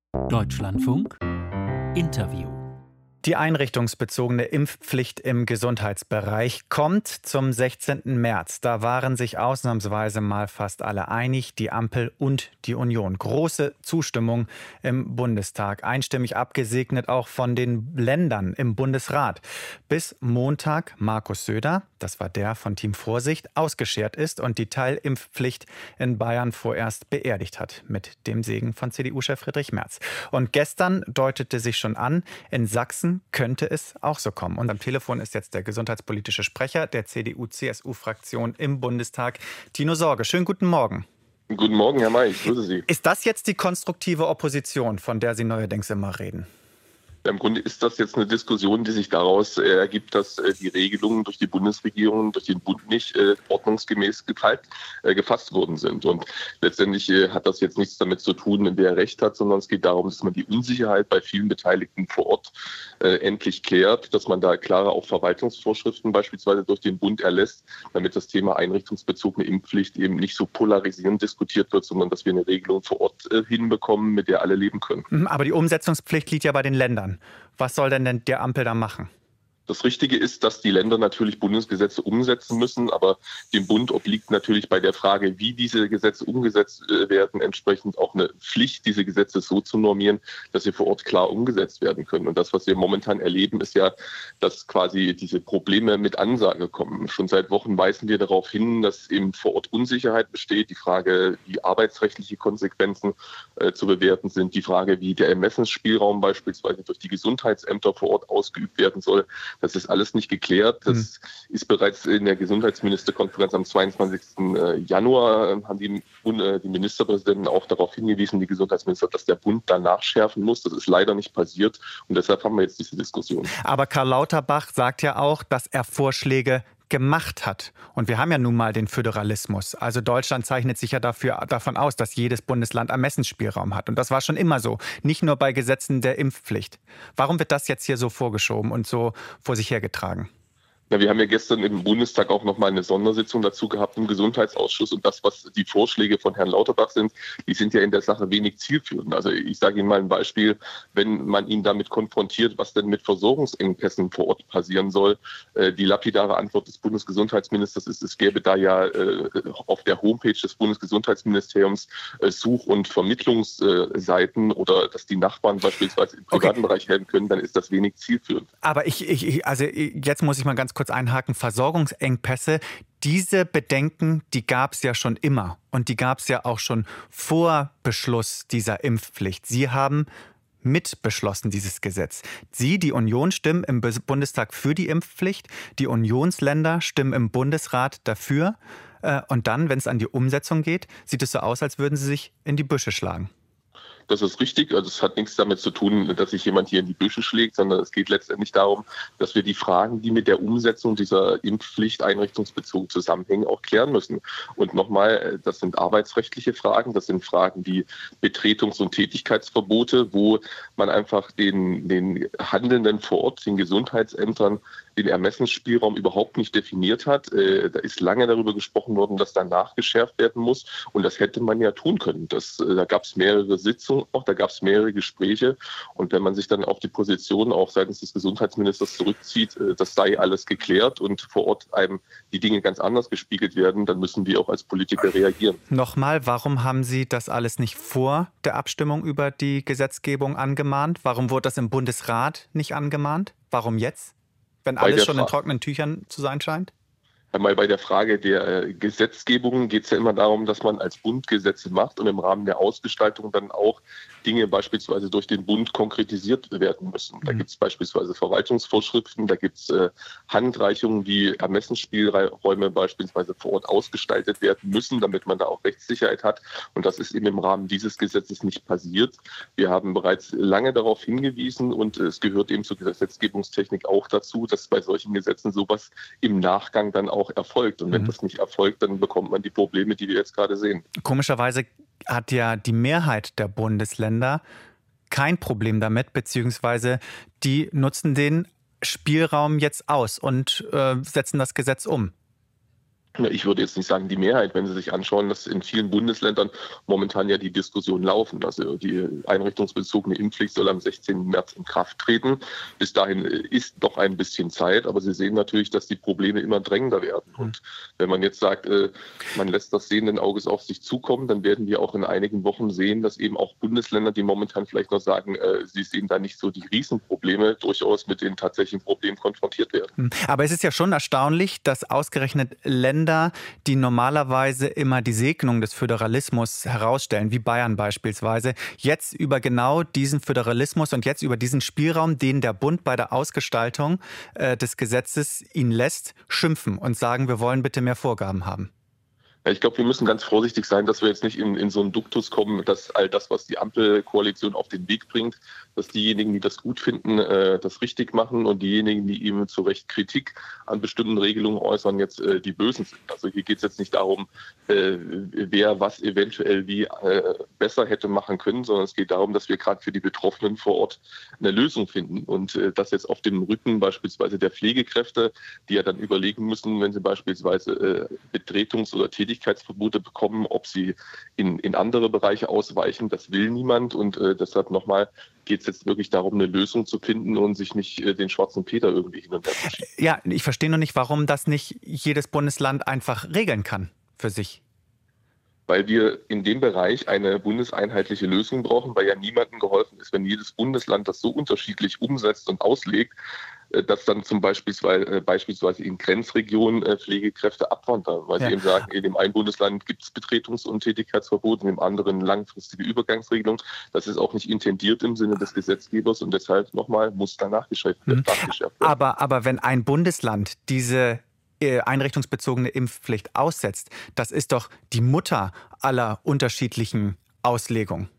Deutschlandfunk Interview. Die einrichtungsbezogene Impfpflicht im Gesundheitsbereich kommt zum 16. März. Da waren sich ausnahmsweise mal fast alle einig, die Ampel und die Union. Große Zustimmung im Bundestag, einstimmig abgesegnet auch von den Ländern im Bundesrat. Bis Montag Markus Söder, das war der von Team Vorsicht, ausgeschert ist und die Teilimpfpflicht in Bayern vorerst beerdigt hat, mit dem Segen von CDU-Chef Friedrich Merz. Und gestern deutete sich schon an, in Sachsen könnte es auch so kommen. Und am Telefon ist jetzt der gesundheitspolitische Sprecher der CDU-CSU-Fraktion im Bundestag, Tino Sorge. Schönen guten Morgen. Guten Morgen, Herr May, ich grüße Sie. Ist das jetzt die konstruktive Opposition, von der Sie neuerdings immer reden? Im Grunde ist das jetzt eine Diskussion, die sich daraus ergibt, dass die Regelungen durch die Bundesregierung, durch den Bund nicht ordnungsgemäß gefasst worden sind. Und letztendlich hat das jetzt nichts damit zu tun, wer Recht hat, sondern es geht darum, dass man die Unsicherheit bei vielen Beteiligten vor Ort endlich klärt, dass man da klare auch Verwaltungsvorschriften beispielsweise durch den Bund erlässt, damit das Thema einrichtungsbezogene Impfpflicht eben nicht so polarisierend diskutiert wird, sondern dass wir eine Regelung vor Ort hinbekommen, mit der alle leben können. Aber die Umsetzungspflicht liegt ja bei den Ländern. Was soll denn der Ampel da machen? Das Richtige ist, dass die Länder natürlich Bundesgesetze umsetzen müssen, aber dem Bund obliegt natürlich bei der Frage, wie diese Gesetze umgesetzt werden, entsprechend auch eine Pflicht, diese Gesetze so zu normieren, dass sie vor Ort klar umgesetzt werden können. Und das, was wir momentan erleben, ist ja, dass quasi diese Probleme mit Ansage kommen. Schon seit Wochen weisen wir darauf hin, dass eben vor Ort Unsicherheit besteht. Die Frage, wie arbeitsrechtliche Konsequenzen zu bewerten sind, die Frage, wie der Ermessensspielraum beispielsweise durch die Gesundheitsämter vor Ort ausgeübt werden soll. Das ist alles nicht geklärt. Das ist bereits in der Gesundheitsministerkonferenz am 22. Januar, haben die Ministerpräsidenten auch darauf hingewiesen, die Gesundheitsminister, dass der Bund da nachschärfen muss. Das ist leider nicht passiert und deshalb haben wir jetzt diese Diskussion. Aber Karl Lauterbach sagt ja auch, dass er Vorschläge gemacht hat. Und wir haben ja nun mal den Föderalismus. Also Deutschland zeichnet sich ja davon aus, dass jedes Bundesland Ermessensspielraum hat. Und das war schon immer so. Nicht nur bei Gesetzen der Impfpflicht. Warum wird das jetzt hier so vorgeschoben und so vor sich hergetragen? Ja, wir haben ja gestern im Bundestag auch nochmal eine Sondersitzung dazu gehabt im Gesundheitsausschuss. Und das, was die Vorschläge von Herrn Lauterbach sind, die sind ja in der Sache wenig zielführend. Also ich sage Ihnen mal ein Beispiel, wenn man ihn damit konfrontiert, was denn mit Versorgungsengpässen vor Ort passieren soll. Die lapidare Antwort des Bundesgesundheitsministers ist, es gäbe da ja auf der Homepage des Bundesgesundheitsministeriums Such- und Vermittlungsseiten oder dass die Nachbarn beispielsweise im privaten Bereich helfen können, dann ist das wenig zielführend. Aber jetzt muss ich mal ganz kurz einhaken, Versorgungsengpässe, diese Bedenken, die gab es ja schon immer und die gab es ja auch schon vor Beschluss dieser Impfpflicht. Sie haben mitbeschlossen, dieses Gesetz. Sie, die Union, stimmen im Bundestag für die Impfpflicht, die Unionsländer stimmen im Bundesrat dafür und dann, wenn es an die Umsetzung geht, sieht es so aus, als würden sie sich in die Büsche schlagen. Das ist richtig. Also es hat nichts damit zu tun, dass sich jemand hier in die Büsche schlägt, sondern es geht letztendlich darum, dass wir die Fragen, die mit der Umsetzung dieser Impfpflicht einrichtungsbezogen zusammenhängen, auch klären müssen. Und nochmal, das sind arbeitsrechtliche Fragen, das sind Fragen wie Betretungs- und Tätigkeitsverbote, wo man einfach den Handelnden vor Ort, den Gesundheitsämtern, den Ermessensspielraum überhaupt nicht definiert hat. Da ist lange darüber gesprochen worden, dass da nachgeschärft werden muss. Und das hätte man ja tun können. Da gab es mehrere Sitzungen, auch da gab es mehrere Gespräche. Und wenn man sich dann auf die Position auch seitens des Gesundheitsministers zurückzieht, das sei alles geklärt und vor Ort einem die Dinge ganz anders gespiegelt werden, dann müssen wir auch als Politiker reagieren. Nochmal, warum haben Sie das alles nicht vor der Abstimmung über die Gesetzgebung angemahnt? Warum wurde das im Bundesrat nicht angemahnt? Warum jetzt? Wenn alles schon in trockenen Tüchern zu sein scheint? Einmal bei der Frage der Gesetzgebung geht es ja immer darum, dass man als Bund Gesetze macht und im Rahmen der Ausgestaltung dann auch Dinge beispielsweise durch den Bund konkretisiert werden müssen. Da gibt es beispielsweise Verwaltungsvorschriften, da gibt es Handreichungen, wie Ermessensspielräume beispielsweise vor Ort ausgestaltet werden müssen, damit man da auch Rechtssicherheit hat. Und das ist eben im Rahmen dieses Gesetzes nicht passiert. Wir haben bereits lange darauf hingewiesen und es gehört eben zur Gesetzgebungstechnik auch dazu, dass bei solchen Gesetzen sowas im Nachgang dann auch erfolgt. Und wenn das nicht erfolgt, dann bekommt man die Probleme, die wir jetzt gerade sehen. Komischerweise hat ja die Mehrheit der Bundesländer kein Problem damit, beziehungsweise die nutzen den Spielraum jetzt aus und setzen das Gesetz um. Ja, ich würde jetzt nicht sagen die Mehrheit, wenn Sie sich anschauen, dass in vielen Bundesländern momentan ja die Diskussionen laufen. Also die einrichtungsbezogene Impfpflicht soll am 16. März in Kraft treten. Bis dahin ist noch ein bisschen Zeit, aber Sie sehen natürlich, dass die Probleme immer drängender werden. Und wenn man jetzt sagt, man lässt das sehenden Auges auf sich zukommen, dann werden wir auch in einigen Wochen sehen, dass eben auch Bundesländer, die momentan vielleicht noch sagen, sie sehen da nicht so die Riesenprobleme, durchaus mit den tatsächlichen Problemen konfrontiert werden. Aber es ist ja schon erstaunlich, dass ausgerechnet Länder, die normalerweise immer die Segnung des Föderalismus herausstellen, wie Bayern beispielsweise, jetzt über genau diesen Föderalismus und jetzt über diesen Spielraum, den der Bund bei der Ausgestaltung des Gesetzes ihnen lässt, schimpfen und sagen, wir wollen bitte mehr Vorgaben haben. Ja, ich glaube, wir müssen ganz vorsichtig sein, dass wir jetzt nicht in so einen Duktus kommen, dass all das, was die Ampelkoalition auf den Weg bringt, dass diejenigen, die das gut finden, das richtig machen und diejenigen, die eben zu Recht Kritik an bestimmten Regelungen äußern, jetzt die Bösen sind. Also hier geht es jetzt nicht darum, wer was eventuell wie besser hätte machen können, sondern es geht darum, dass wir gerade für die Betroffenen vor Ort eine Lösung finden. Und das jetzt auf dem Rücken beispielsweise der Pflegekräfte, die ja dann überlegen müssen, wenn sie beispielsweise Betretungs- oder Tätigkeitsverbote bekommen, ob sie in andere Bereiche ausweichen. Das will niemand und deshalb nochmal geht es jetzt wirklich darum, eine Lösung zu finden und sich nicht den schwarzen Peter irgendwie hin und her zu schieben. Ja, ich verstehe noch nicht, warum das nicht jedes Bundesland einfach regeln kann für sich. Weil wir in dem Bereich eine bundeseinheitliche Lösung brauchen, weil ja niemandem geholfen ist, wenn jedes Bundesland das so unterschiedlich umsetzt und auslegt, dass dann beispielsweise in Grenzregionen Pflegekräfte abwandern, weil sie eben sagen, in dem einen Bundesland gibt es Betretungs- und Tätigkeitsverbot, in dem anderen langfristige Übergangsregelung. Das ist auch nicht intendiert im Sinne des Gesetzgebers und deshalb nochmal muss da nachgeschärft werden. Aber wenn ein Bundesland diese einrichtungsbezogene Impfpflicht aussetzt, das ist doch die Mutter aller unterschiedlichen Auslegungen.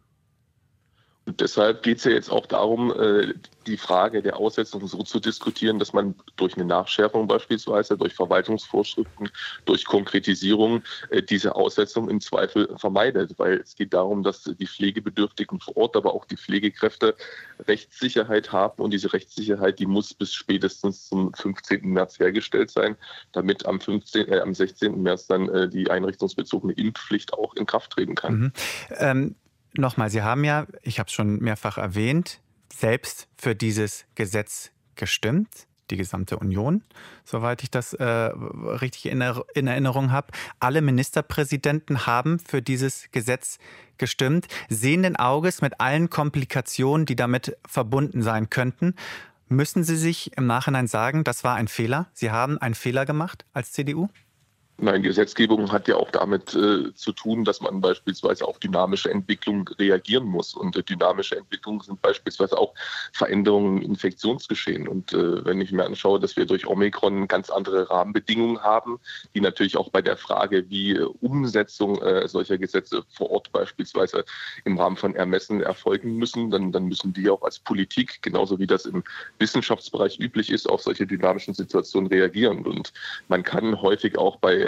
Und deshalb geht es ja jetzt auch darum, die Frage der Aussetzung so zu diskutieren, dass man durch eine Nachschärfung beispielsweise, durch Verwaltungsvorschriften, durch Konkretisierung diese Aussetzung im Zweifel vermeidet. Weil es geht darum, dass die Pflegebedürftigen vor Ort, aber auch die Pflegekräfte Rechtssicherheit haben. Und diese Rechtssicherheit, die muss bis spätestens zum 15. März hergestellt sein, damit am 16. März dann die einrichtungsbezogene Impfpflicht auch in Kraft treten kann. Nochmal, Sie haben ja, ich habe es schon mehrfach erwähnt, selbst für dieses Gesetz gestimmt, die gesamte Union, soweit ich das richtig in Erinnerung habe. Alle Ministerpräsidenten haben für dieses Gesetz gestimmt, sehenden Auges mit allen Komplikationen, die damit verbunden sein könnten. Müssen Sie sich im Nachhinein sagen, das war ein Fehler? Sie haben einen Fehler gemacht als CDU? Nein, Gesetzgebung hat ja auch damit zu tun, dass man beispielsweise auf dynamische Entwicklungen reagieren muss. Und dynamische Entwicklungen sind beispielsweise auch Veränderungen im Infektionsgeschehen. Und wenn ich mir anschaue, dass wir durch Omikron ganz andere Rahmenbedingungen haben, die natürlich auch bei der Frage, wie Umsetzung solcher Gesetze vor Ort beispielsweise im Rahmen von Ermessen erfolgen müssen, dann müssen die auch als Politik, genauso wie das im Wissenschaftsbereich üblich ist, auf solche dynamischen Situationen reagieren. Und man kann häufig auch bei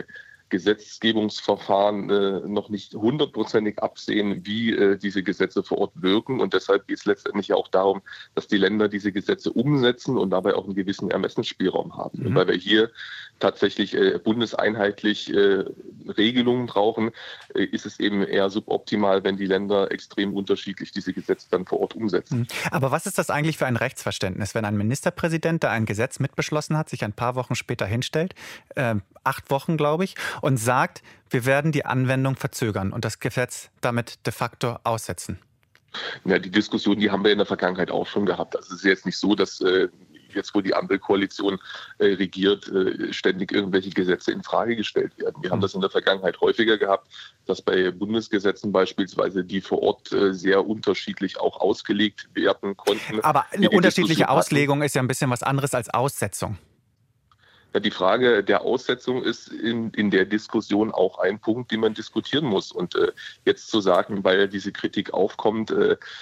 Gesetzgebungsverfahren noch nicht hundertprozentig absehen, wie diese Gesetze vor Ort wirken. Und deshalb geht es letztendlich ja auch darum, dass die Länder diese Gesetze umsetzen und dabei auch einen gewissen Ermessensspielraum haben. Und weil wir hier tatsächlich bundeseinheitlich Regelungen brauchen, ist es eben eher suboptimal, wenn die Länder extrem unterschiedlich diese Gesetze dann vor Ort umsetzen. Aber was ist das eigentlich für ein Rechtsverständnis, wenn ein Ministerpräsident, der ein Gesetz mitbeschlossen hat, sich ein paar Wochen später hinstellt, 8 Wochen, glaube ich, und sagt, wir werden die Anwendung verzögern und das Gesetz damit de facto aussetzen? Ja, die Diskussion, die haben wir in der Vergangenheit auch schon gehabt. Also es ist jetzt nicht so, dass jetzt, wo die Ampelkoalition regiert, ständig irgendwelche Gesetze in Frage gestellt werden. Wir haben das in der Vergangenheit häufiger gehabt, dass bei Bundesgesetzen beispielsweise die vor Ort sehr unterschiedlich auch ausgelegt werden konnten. Aber eine unterschiedliche Auslegung ist ja ein bisschen was anderes als Aussetzung. Ja, die Frage der Aussetzung ist in der Diskussion auch ein Punkt, den man diskutieren muss. Und jetzt zu sagen, weil diese Kritik aufkommt,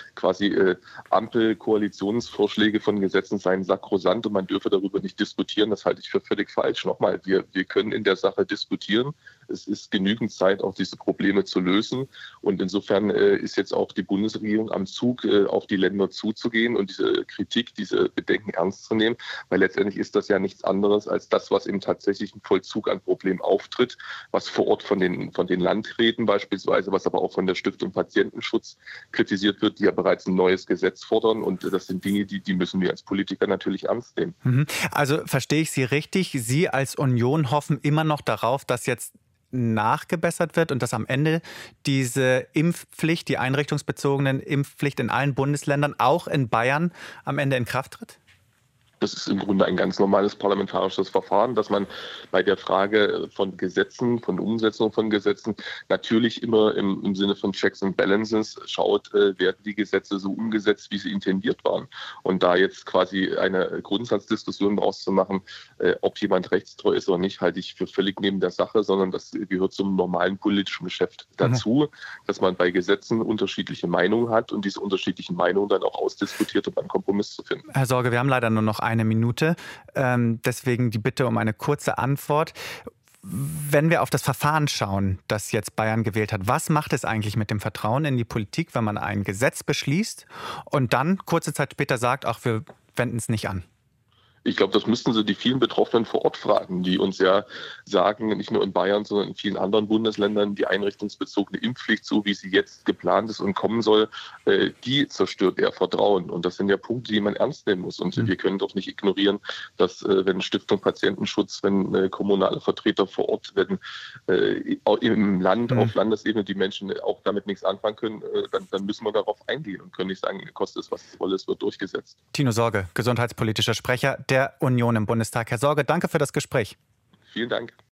Ampelkoalitionsvorschläge von Gesetzen seien sakrosant und man dürfe darüber nicht diskutieren, das halte ich für völlig falsch. Nochmal, wir können in der Sache diskutieren. Es ist genügend Zeit, auch diese Probleme zu lösen. Und insofern ist jetzt auch die Bundesregierung am Zug, auf die Länder zuzugehen und diese Kritik, diese Bedenken ernst zu nehmen. Weil letztendlich ist das ja nichts anderes als das, was im tatsächlichen Vollzug an Problemen auftritt, was vor Ort von den Landräten beispielsweise, was aber auch von der Stiftung Patientenschutz kritisiert wird, die ja bereits ein neues Gesetz fordern. Und das sind Dinge, die müssen wir als Politiker natürlich ernst nehmen. Also verstehe ich Sie richtig? Sie als Union hoffen immer noch darauf, dass jetzt nachgebessert wird und dass am Ende diese Impfpflicht, die einrichtungsbezogenen Impfpflicht in allen Bundesländern, auch in Bayern, am Ende in Kraft tritt? Das ist im Grunde ein ganz normales parlamentarisches Verfahren, dass man bei der Frage von Gesetzen, von Umsetzung von Gesetzen natürlich immer im Sinne von Checks and Balances schaut, werden die Gesetze so umgesetzt, wie sie intendiert waren. Und da jetzt quasi eine Grundsatzdiskussion daraus zu machen, ob jemand rechtstreu ist oder nicht, halte ich für völlig neben der Sache, sondern das gehört zum normalen politischen Geschäft dazu, dass man bei Gesetzen unterschiedliche Meinungen hat und diese unterschiedlichen Meinungen dann auch ausdiskutiert, um einen Kompromiss zu finden. Herr Sorge, wir haben leider nur noch eine Minute. Deswegen die Bitte um eine kurze Antwort. Wenn wir auf das Verfahren schauen, das jetzt Bayern gewählt hat, was macht es eigentlich mit dem Vertrauen in die Politik, wenn man ein Gesetz beschließt und dann kurze Zeit später sagt, ach, wir wenden es nicht an? Ich glaube, das müssten Sie die vielen Betroffenen vor Ort fragen, die uns ja sagen, nicht nur in Bayern, sondern in vielen anderen Bundesländern, die einrichtungsbezogene Impfpflicht, so wie sie jetzt geplant ist und kommen soll, die zerstört eher Vertrauen. Und das sind ja Punkte, die man ernst nehmen muss. Und wir können doch nicht ignorieren, dass wenn Stiftung Patientenschutz, wenn kommunale Vertreter vor Ort, wenn im Land, auf Landesebene die Menschen auch damit nichts anfangen können, dann müssen wir darauf eingehen und können nicht sagen, kostet es, was es wolle, es wird durchgesetzt. Tino Sorge, gesundheitspolitischer Sprecher der Union im Bundestag. Herr Sorge, danke für das Gespräch. Vielen Dank.